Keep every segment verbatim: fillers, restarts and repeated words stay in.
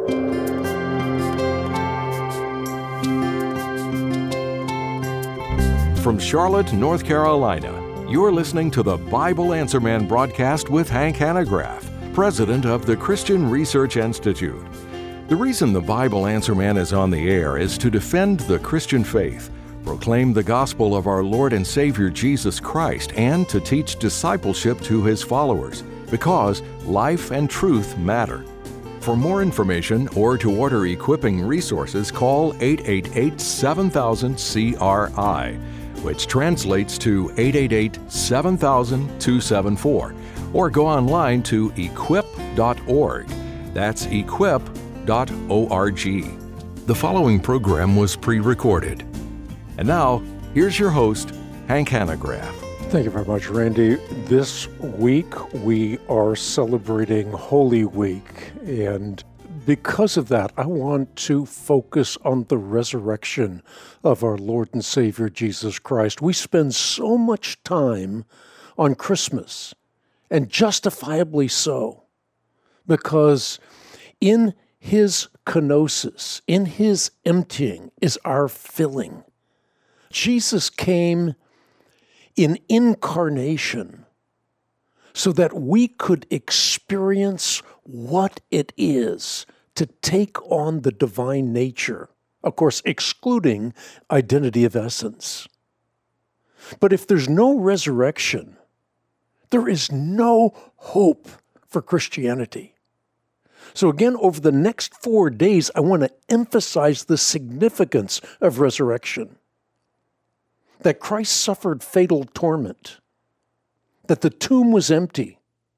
From Charlotte, North Carolina, you're listening to the Bible Answer Man broadcast with Hank Hanegraaff, president of the Christian Research Institute. The reason the Bible Answer Man is on the air is to defend the Christian faith, proclaim the gospel of our Lord and Savior Jesus Christ, and to teach discipleship to His followers, because life and truth matter. For more information or to order equipping resources, call eight eight eight, seven thousand, C R I, which translates to eight eight eight, seven thousand, two seven four, or go online to equip dot org. That's equip dot org. The following program was pre-recorded. And now, here's your host, Hank Hanegraaff. Thank you very much, Randy. This week we are celebrating Holy Week, and because of that, I want to focus on the resurrection of our Lord and Savior Jesus Christ. We spend so much time on Christmas, and justifiably so, because in His kenosis, in His emptying, is our filling. Jesus came in incarnation so that we could experience what it is to take on the divine nature, of course, excluding identity of essence. But if there's no resurrection, there is no hope for Christianity. So again, over the next four days, I want to emphasize the significance of resurrection. That Christ suffered fatal torment, that the tomb was empty,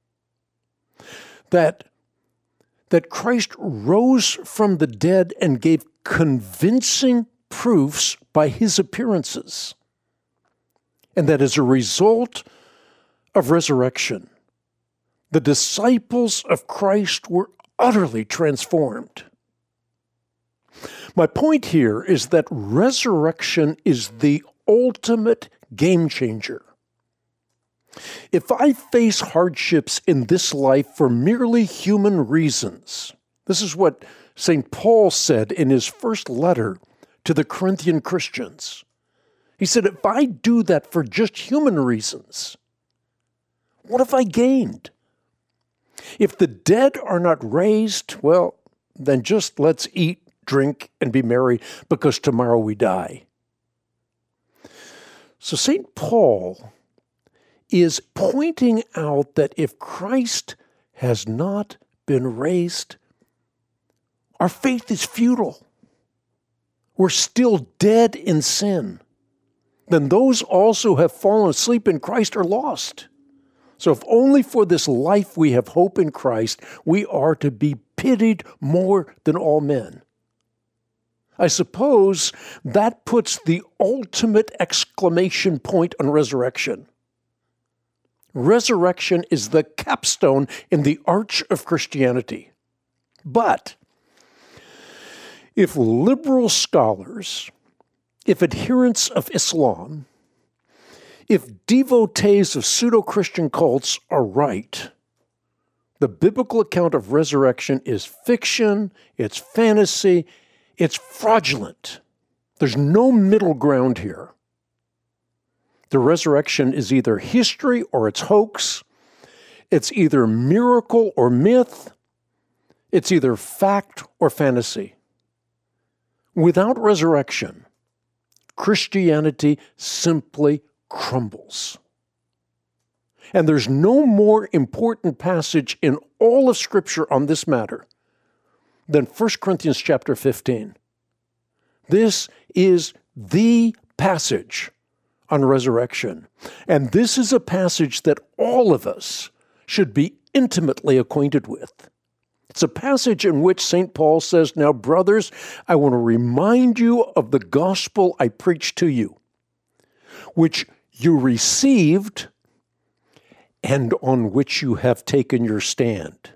that that Christ rose from the dead and gave convincing proofs by His appearances, and that as a result of resurrection, the disciples of Christ were utterly transformed. My point here is that resurrection is the ultimate game changer. If I face hardships in this life for merely human reasons, this is what Saint Paul said in his first letter to the Corinthian Christians. He said, if I do that for just human reasons, what have I gained? If the dead are not raised, well, then just let's eat, drink, and be merry, because tomorrow we die. So Saint Paul is pointing out that if Christ has not been raised, our faith is futile. We're still dead in sin. Then those also who have fallen asleep in Christ are lost. So if only for this life we have hope in Christ, we are to be pitied more than all men. I suppose that puts the ultimate exclamation point on resurrection. Resurrection is the capstone in the arch of Christianity. But if liberal scholars, if adherents of Islam, if devotees of pseudo-Christian cults are right, the biblical account of resurrection is fiction, it's fantasy, it's fraudulent. There's no middle ground here. The resurrection is either history or it's hoax. It's either miracle or myth. It's either fact or fantasy. Without resurrection, Christianity simply crumbles. And there's no more important passage in all of Scripture on this matter than First Corinthians chapter fifteen. This is the passage on resurrection. And this is a passage that all of us should be intimately acquainted with. It's a passage in which Saint Paul says, now, brothers, I want to remind you of the gospel I preached to you, which you received and on which you have taken your stand.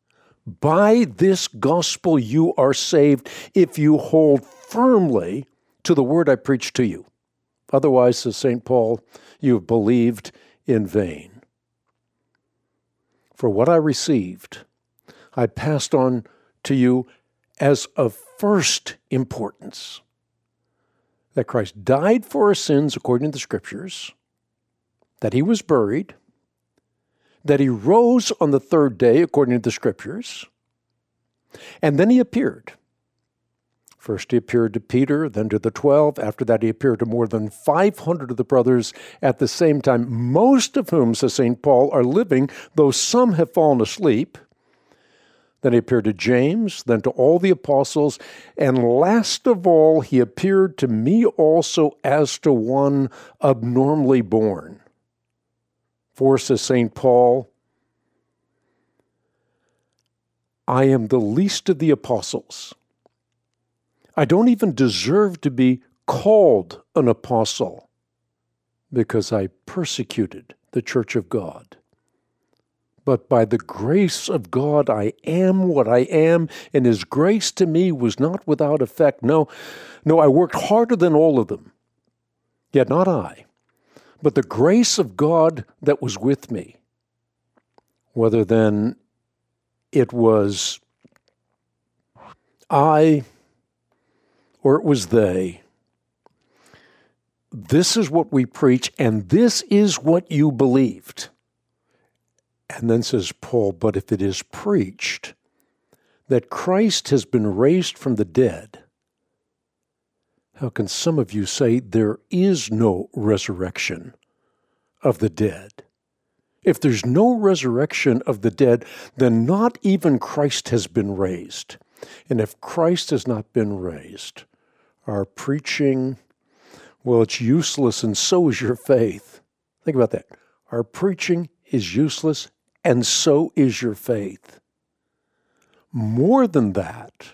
By this gospel you are saved if you hold firmly to the word I preached to you. Otherwise, says Saint Paul, you have believed in vain. For what I received, I passed on to you as of first importance. That Christ died for our sins according to the Scriptures, that he was buried, that he rose on the third day according to the Scriptures, and then he appeared. First he appeared to Peter, then to the twelve. After that he appeared to more than five hundred of the brothers at the same time, most of whom, says Saint Paul, are living, though some have fallen asleep. Then he appeared to James, then to all the apostles, and last of all he appeared to me also as to one abnormally born. For, says Saint Paul, I am the least of the apostles. I don't even deserve to be called an apostle because I persecuted the church of God. But by the grace of God, I am what I am, and his grace to me was not without effect. No, no, I worked harder than all of them, yet not I, but the grace of God that was with me. Whether then it was I or it was they, this is what we preach, and this is what you believed. And then says Paul, but if it is preached that Christ has been raised from the dead, how can some of you say there is no resurrection of the dead? If there's no resurrection of the dead, then not even Christ has been raised. And if Christ has not been raised, our preaching, well, it's useless, and so is your faith. Think about that. Our preaching is useless, and so is your faith. More than that,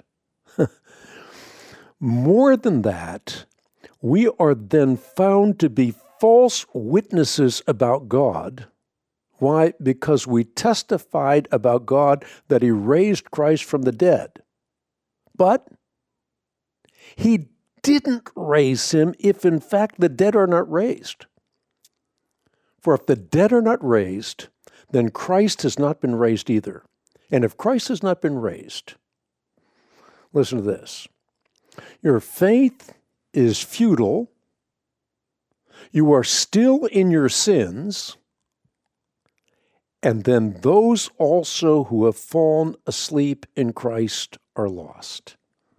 more than that, we are then found to be false witnesses about God. Why? Because we testified about God that he raised Christ from the dead. But he didn't raise him if in fact the dead are not raised. For if the dead are not raised, then Christ has not been raised either. And if Christ has not been raised, listen to this. Your faith is futile. You are still in your sins. And then those also who have fallen asleep in Christ are lost.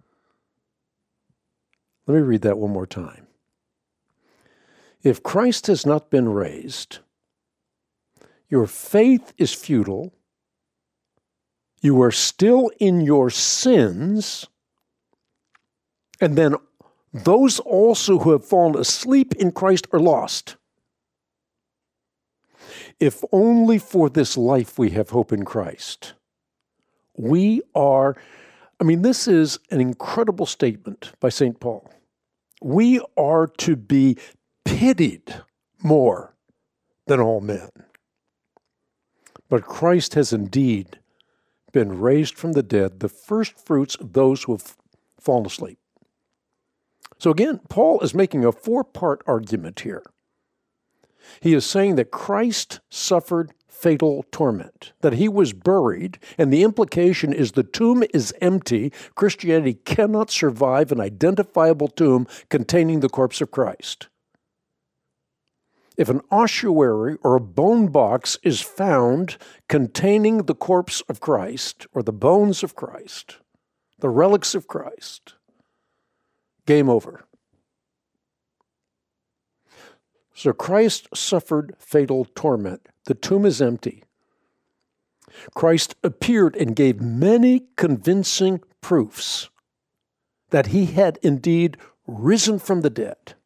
Let me read that one more time. If Christ has not been raised, your faith is futile, you are still in your sins, and then those also who have fallen asleep in Christ are lost. If only for this life we have hope in Christ. We are, I mean, this is an incredible statement by Saint Paul. We are to be pitied more than all men. But Christ has indeed been raised from the dead, the first fruits of those who have fallen asleep. So again, Paul is making a four-part argument here. He is saying that Christ suffered fatal torment, that he was buried, and the implication is the tomb is empty. Christianity cannot survive an identifiable tomb containing the corpse of Christ. If an ossuary or a bone box is found containing the corpse of Christ, or the bones of Christ, the relics of Christ, game over. So Christ suffered fatal torment. The tomb is empty. Christ appeared and gave many convincing proofs that he had indeed risen from the dead.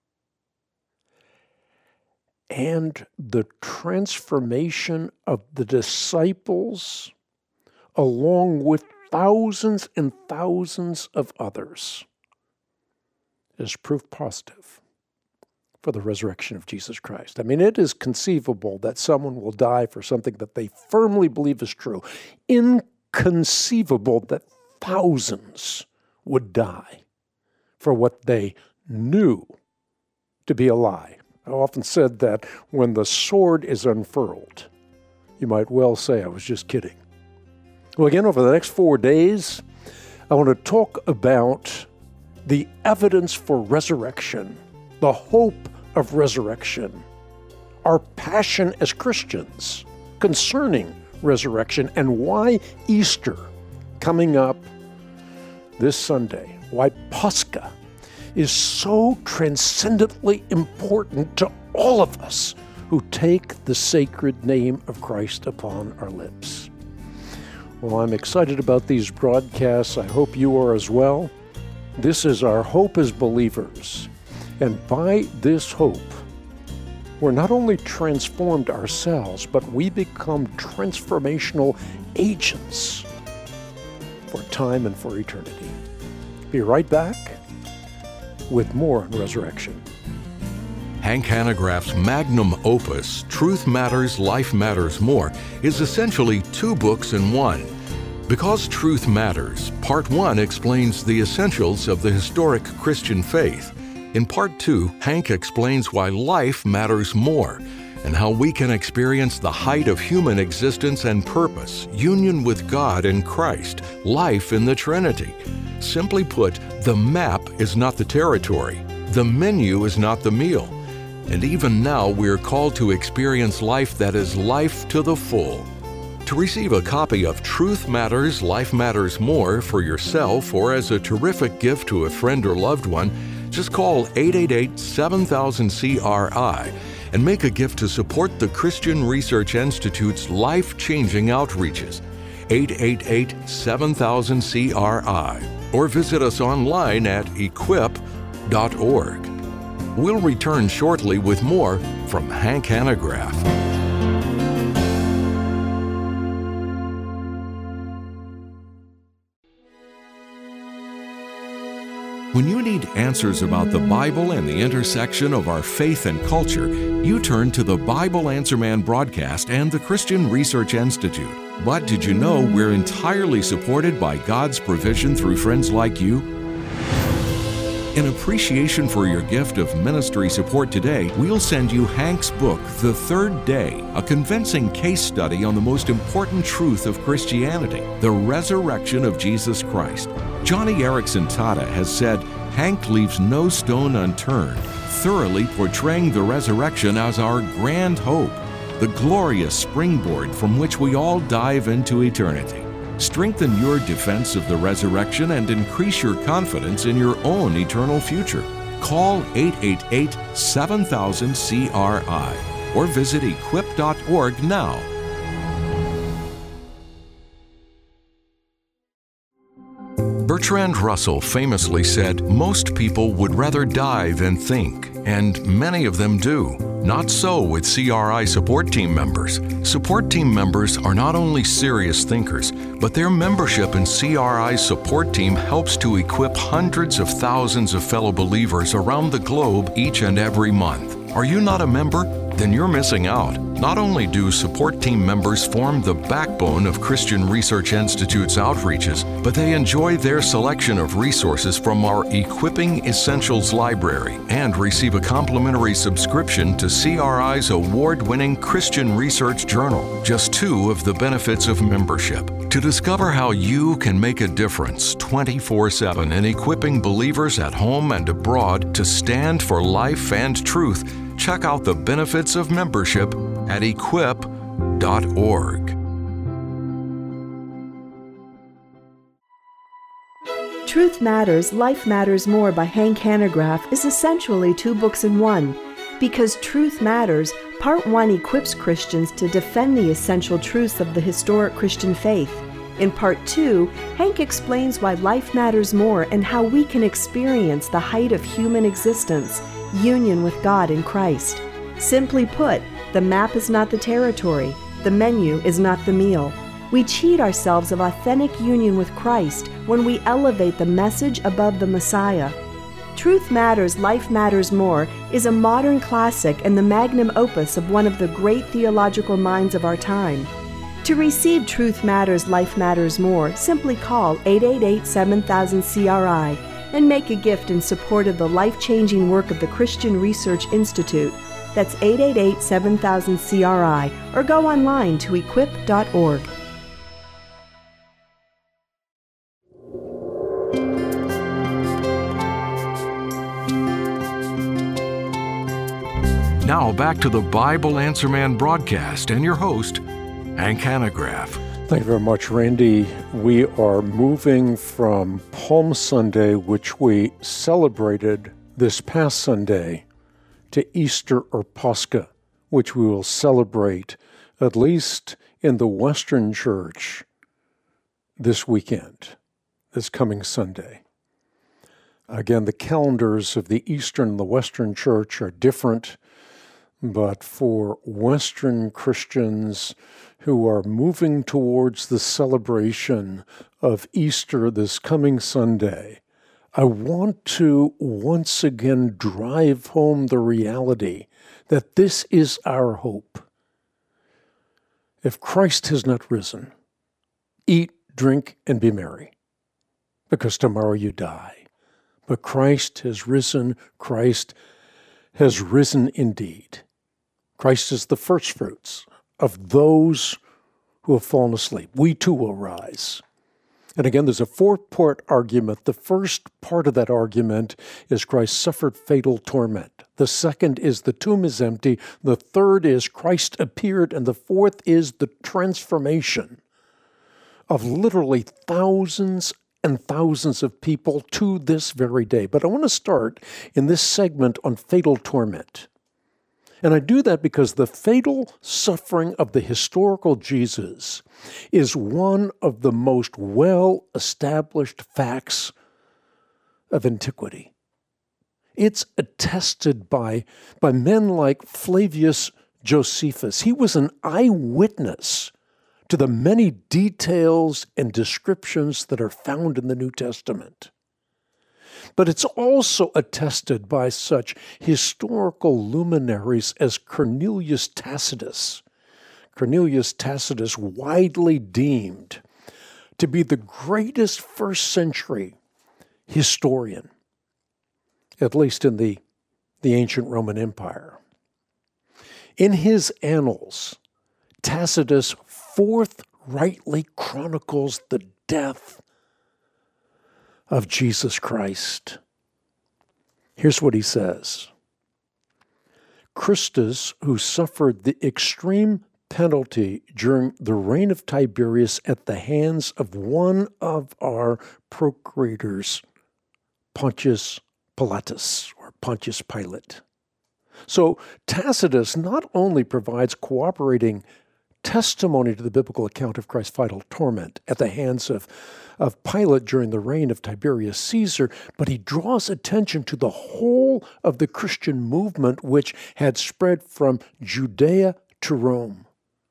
And the transformation of the disciples, along with thousands and thousands of others, is proof positive for the resurrection of Jesus Christ. I mean, it is conceivable that someone will die for something that they firmly believe is true. Inconceivable that thousands would die for what they knew to be a lie. I often said that when the sword is unfurled, you might well say I was just kidding. Well, again, over the next four days, I want to talk about the evidence for resurrection, the hope of resurrection, our passion as Christians concerning resurrection, and why Easter, coming up this Sunday, why Pascha is so transcendently important to all of us who take the sacred name of Christ upon our lips. Well, I'm excited about these broadcasts. I hope you are as well. This is our hope as believers. And by this hope, we're not only transformed ourselves, but we become transformational agents for time and for eternity. Be right back with more on resurrection. Hank Hanegraaff's magnum opus, Truth Matters, Life Matters More, is essentially two books in one. Because Truth Matters, Part one explains the essentials of the historic Christian faith. In Part two, Hank explains why life matters more and how we can experience the height of human existence and purpose, union with God in Christ, life in the Trinity. Simply put, the map is not the territory. The menu is not the meal. And even now, we're called to experience life that is life to the full. To receive a copy of Truth Matters, Life Matters More for yourself or as a terrific gift to a friend or loved one, just call eight eight eight, seven thousand, C R I and make a gift to support the Christian Research Institute's life-changing outreaches. eight eight eight, seven thousand, C R I or visit us online at equip dot org. We'll return shortly with more from Hank Hanegraaff. When you need answers about the Bible and the intersection of our faith and culture, you turn to the Bible Answer Man broadcast and the Christian Research Institute. But did you know we're entirely supported by God's provision through friends like you? In appreciation for your gift of ministry support today, we'll send you Hank's book, The Third Day, a convincing case study on the most important truth of Christianity, the resurrection of Jesus Christ. Johnny Erickson Tata has said, Hank leaves no stone unturned, thoroughly portraying the resurrection as our grand hope, the glorious springboard from which we all dive into eternity. Strengthen your defense of the resurrection and increase your confidence in your own eternal future. Call eight eight eight, seven thousand, C R I or visit equip dot org now. Bertrand Russell famously said, "Most people would rather die than think, and many of them do. Not so with C R I support team members. Support team members are not only serious thinkers, but their membership in C R I's support team helps to equip hundreds of thousands of fellow believers around the globe each and every month. Are you not a member? Then you're missing out. Not only do support team members form the backbone of Christian Research Institute's outreaches, but they enjoy their selection of resources from our Equipping Essentials library and receive a complimentary subscription to C R I's award-winning Christian Research Journal, just two of the benefits of membership. To discover how you can make a difference twenty-four seven in equipping believers at home and abroad to stand for life and truth, check out the benefits of membership at equip dot org. Truth Matters, Life Matters More by Hank Hanegraaff is essentially two books in one, because Truth Matters, Part one equips Christians to defend the essential truths of the historic Christian faith. In Part two, Hank explains why life matters more and how we can experience the height of human existence, union with God in Christ. Simply put, the map is not the territory, the menu is not the meal. We cheat ourselves of authentic union with Christ when we elevate the message above the Messiah. Truth Matters, Life Matters More is a modern classic and the magnum opus of one of the great theological minds of our time. To receive Truth Matters, Life Matters More, simply call eight eight eight, seven thousand, C R I and make a gift in support of the life-changing work of the Christian Research Institute. That's eight eight eight, seven thousand, C R I or go online to equip dot org. Now back to the Bible Answer Man broadcast and your host, Hank Hanegraaff. Thank you very much, Randy. We are moving from Palm Sunday, which we celebrated this past Sunday, to Easter or Pascha, which we will celebrate, at least in the Western Church, this weekend, this coming Sunday. Again, the calendars of the Eastern and the Western Church are different, but for Western Christians who are moving towards the celebration of Easter this coming Sunday, I want to once again drive home the reality that this is our hope. If Christ has not risen, eat, drink, and be merry, because tomorrow you die. But Christ has risen. Christ has risen indeed. Christ is the first fruits of those who have fallen asleep. We too will rise. And again, there's a four-part argument. The first part of that argument is Christ suffered fatal torment. The second is the tomb is empty. The third is Christ appeared. And the fourth is the transformation of literally thousands and thousands of people to this very day. But I want to start in this segment on fatal torment. And I do that because the fatal suffering of the historical Jesus is one of the most well-established facts of antiquity. It's attested by, by men like Flavius Josephus. He was an eyewitness to the many details and descriptions that are found in the New Testament. But it's also attested by such historical luminaries as Cornelius Tacitus. Cornelius Tacitus, widely deemed to be the greatest first century historian, at least in the, the ancient Roman Empire. In his annals, Tacitus forthrightly chronicles the death of Jesus Christ. Here's what he says. Christus, who suffered the extreme penalty during the reign of Tiberius at the hands of one of our procurators, Pontius Pilatus, or Pontius Pilate. So Tacitus not only provides cooperating testimony to the biblical account of Christ's fatal torment at the hands of, of Pilate during the reign of Tiberius Caesar, but he draws attention to the whole of the Christian movement which had spread from Judea to Rome.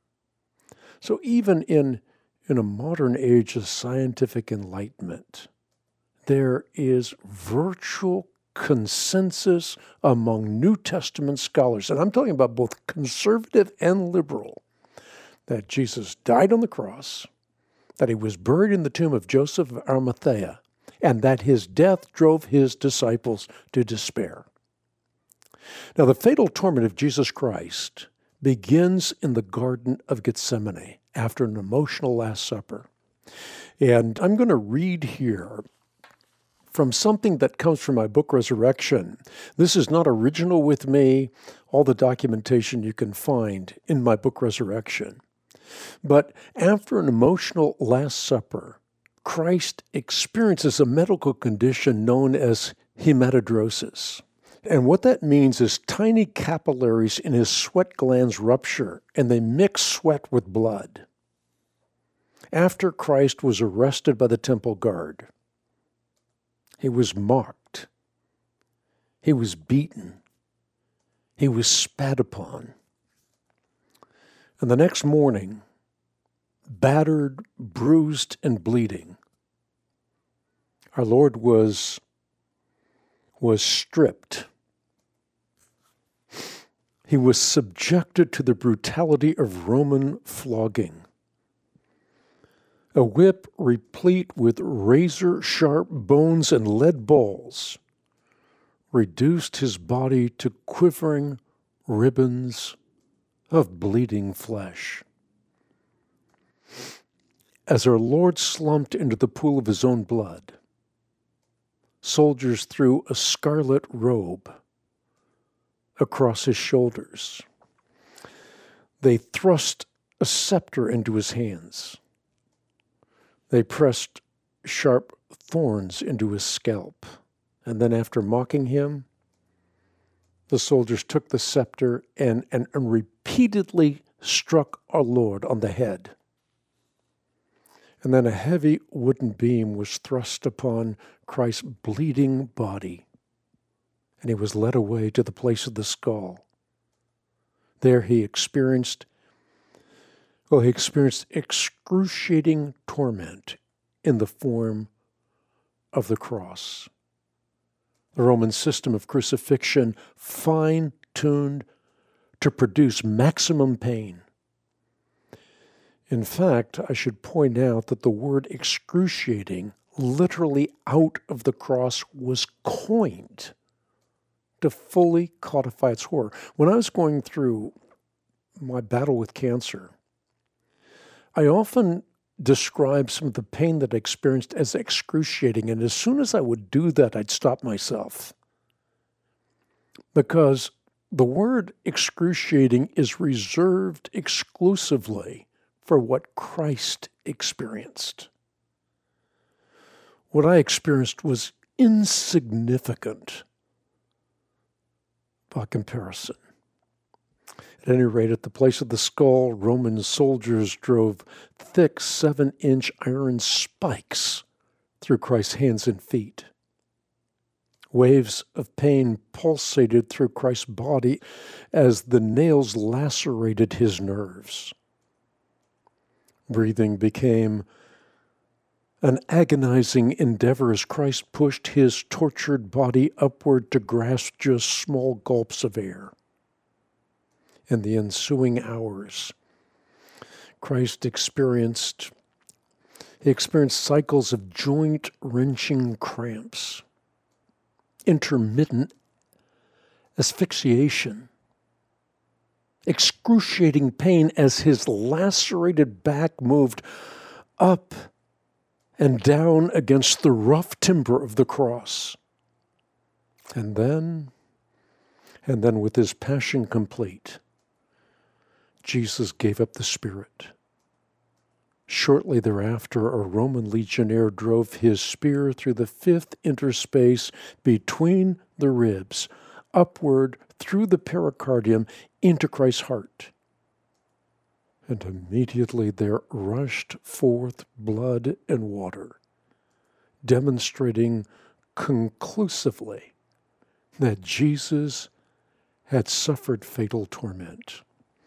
So even in, in a modern age of scientific enlightenment, there is virtual consensus among New Testament scholars, and I'm talking about both conservative and liberal, that Jesus died on the cross, that he was buried in the tomb of Joseph of Arimathea, and that his death drove his disciples to despair. Now, the fatal torment of Jesus Christ begins in the Garden of Gethsemane after an emotional Last Supper. And I'm going to read here from something that comes from my book, Resurrection. This is not original with me, all the documentation you can find in my book, Resurrection. But after an emotional Last Supper, Christ experiences a medical condition known as hematidrosis. And what that means is tiny capillaries in his sweat glands rupture, and they mix sweat with blood. After Christ was arrested by the temple guard, he was mocked, he was beaten, he was spat upon. And the next morning, battered, bruised, and bleeding, our Lord was, was stripped. He was subjected to the brutality of Roman flogging. A whip replete with razor-sharp bones and lead balls reduced his body to quivering ribbons of bleeding flesh. As our Lord slumped into the pool of his own blood, soldiers threw a scarlet robe across his shoulders. They thrust a scepter into his hands. They pressed sharp thorns into his scalp. And then after mocking him, the soldiers took the scepter and, and, and repeatedly struck our Lord on the head. And then a heavy wooden beam was thrust upon Christ's bleeding body, and he was led away to the place of the skull. There he experienced, well, he experienced excruciating torment in the form of the cross. The Roman system of crucifixion fine-tuned to produce maximum pain. In fact, I should point out that the word excruciating, literally out of the cross, was coined to fully codify its horror. When I was going through my battle with cancer, I often described some of the pain that I experienced as excruciating, and as soon as I would do that, I'd stop myself. Because the word excruciating is reserved exclusively for what Christ experienced. What I experienced was insignificant by comparison. At any rate, at the place of the skull, Roman soldiers drove thick seven-inch iron spikes through Christ's hands and feet. Waves of pain pulsated through Christ's body as the nails lacerated his nerves. Breathing became an agonizing endeavor as Christ pushed his tortured body upward to grasp just small gulps of air. In the ensuing hours, Christ experienced, he experienced cycles of joint-wrenching cramps, intermittent asphyxiation, excruciating pain as his lacerated back moved up and down against the rough timber of the cross. And then, and then with his passion complete, Jesus gave up the spirit. Shortly thereafter, a Roman legionnaire drove his spear through the fifth interspace between the ribs, upward through the pericardium into Christ's heart. And immediately there rushed forth blood and water, demonstrating conclusively that Jesus had suffered fatal torment.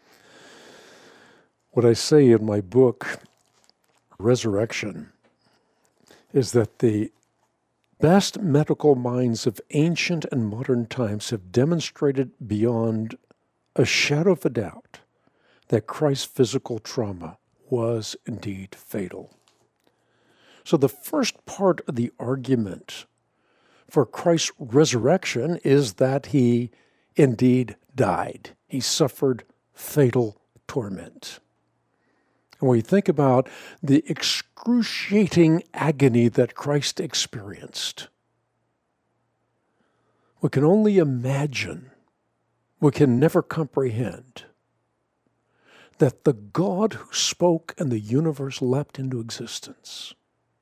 What I say in my book, Resurrection, is that the best medical minds of ancient and modern times have demonstrated beyond a shadow of a doubt that Christ's physical trauma was indeed fatal. So the first part of the argument for Christ's resurrection is that he indeed died. He suffered fatal torment. And when we think about the excruciating agony that Christ experienced, we can only imagine, we can never comprehend, that the God who spoke and the universe leapt into existence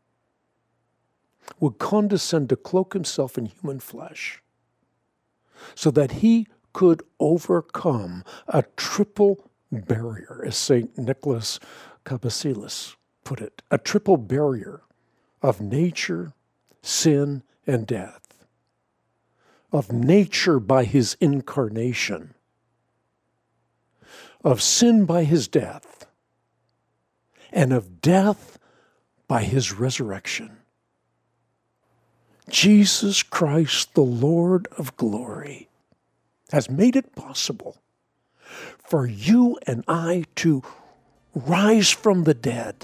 would condescend to cloak himself in human flesh so that he could overcome a triple barrier, as Saint Nicholas Cabasilas put it, a triple barrier of nature, sin, and death. Of nature by his incarnation, of sin by his death, and of death by his resurrection. Jesus Christ, the Lord of glory, has made it possible for you and I to rise from the dead.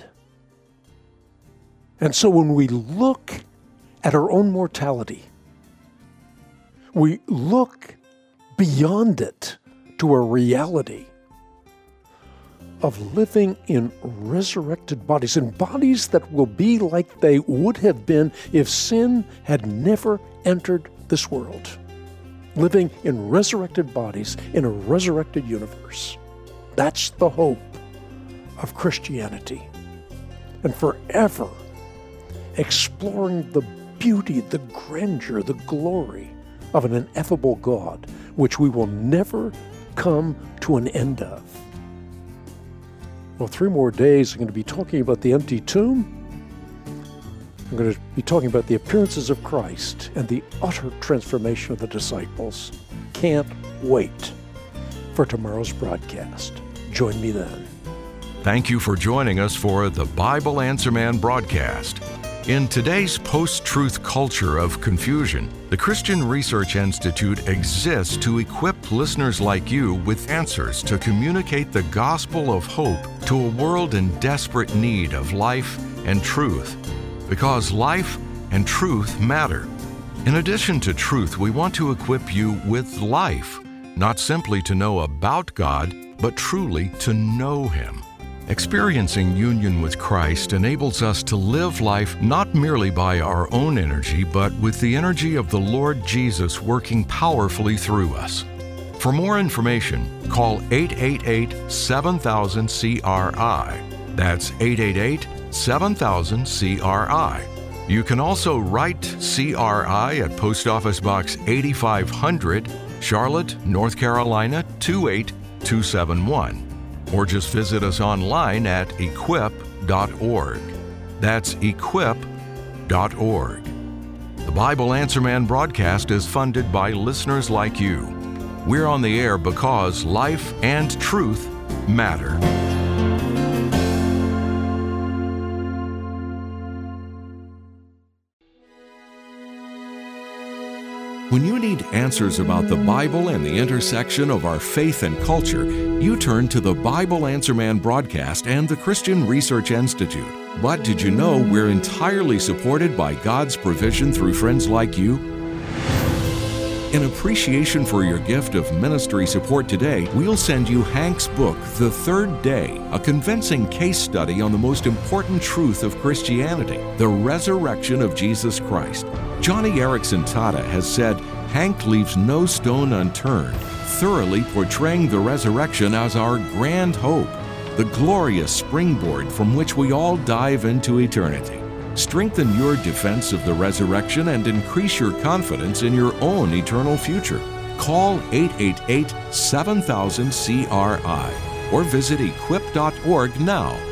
And so when we look at our own mortality, we look beyond it to a reality of living in resurrected bodies, in bodies that will be like they would have been if sin had never entered this world. Living in resurrected bodies in a resurrected universe. That's the hope of Christianity. And forever exploring the beauty, the grandeur, the glory of an ineffable God, which we will never come to an end of. Well, three more days I'm going to be talking about the empty tomb. I'm going to be talking about the appearances of Christ and the utter transformation of the disciples. Can't wait for tomorrow's broadcast. Join me then. Thank you for joining us for the Bible Answer Man broadcast. In today's post-truth culture of confusion, the Christian Research Institute exists to equip listeners like you with answers to communicate the gospel of hope to a world in desperate need of life and truth. Because life and truth matter. In addition to truth, we want to equip you with life, not simply to know about God, but truly to know Him. Experiencing union with Christ enables us to live life not merely by our own energy, but with the energy of the Lord Jesus working powerfully through us. For more information, call eight eight eight, seven thousand, C R I. That's eight eight eight, seven thousand, C R I. You can also write C R I at Post Office Box eighty-five hundred, Charlotte, North Carolina two eight two seven one. Or just visit us online at equip dot org. That's equip dot org. The Bible Answer Man broadcast is funded by listeners like you. We're on the air because life and truth matter. When you need answers about the Bible and the intersection of our faith and culture, you turn to the Bible Answer Man broadcast and the Christian Research Institute. But did you know we're entirely supported by God's provision through friends like you? In appreciation for your gift of ministry support today, we'll send you Hank's book, The Third Day, a convincing case study on the most important truth of Christianity, the resurrection of Jesus Christ. Johnny Erickson Tata has said, Hank leaves no stone unturned, thoroughly portraying the resurrection as our grand hope, the glorious springboard from which we all dive into eternity. Strengthen your defense of the resurrection and increase your confidence in your own eternal future. Call eight eight eight, seven thousand, C R I or visit equip dot org now